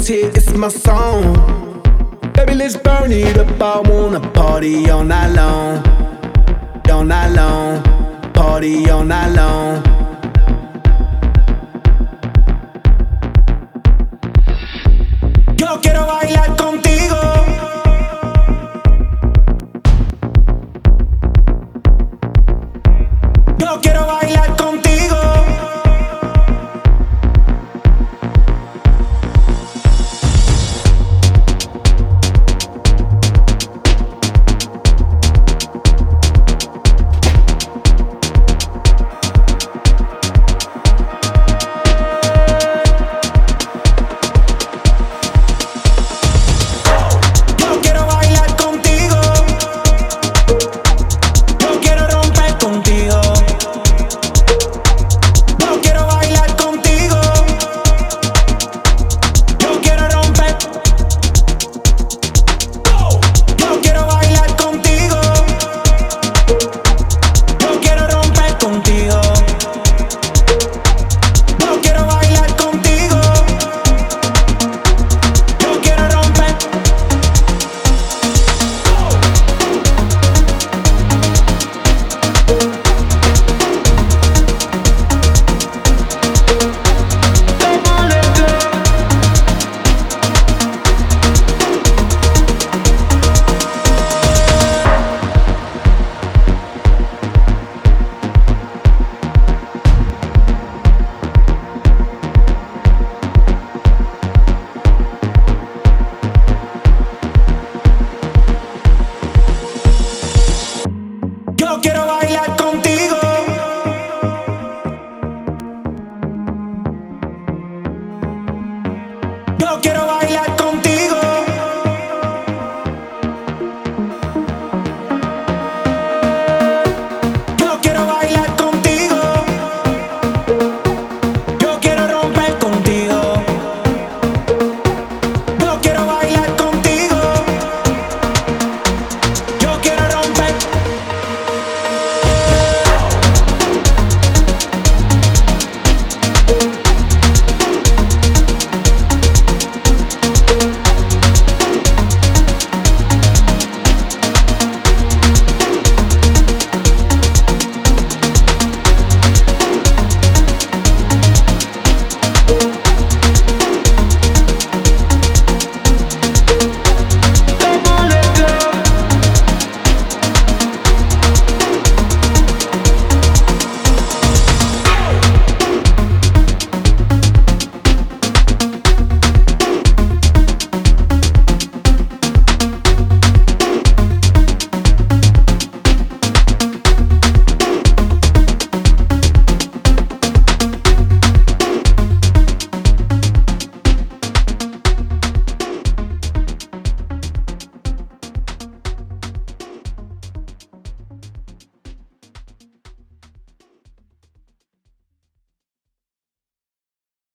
this here is my song. Baby, let's burn it up. I wanna party all night long. All night long. Party all night long. Yo quiero bailar contigo. Yo quiero bailar contigo. Yo quiero bailar contigo. Yo quiero bailar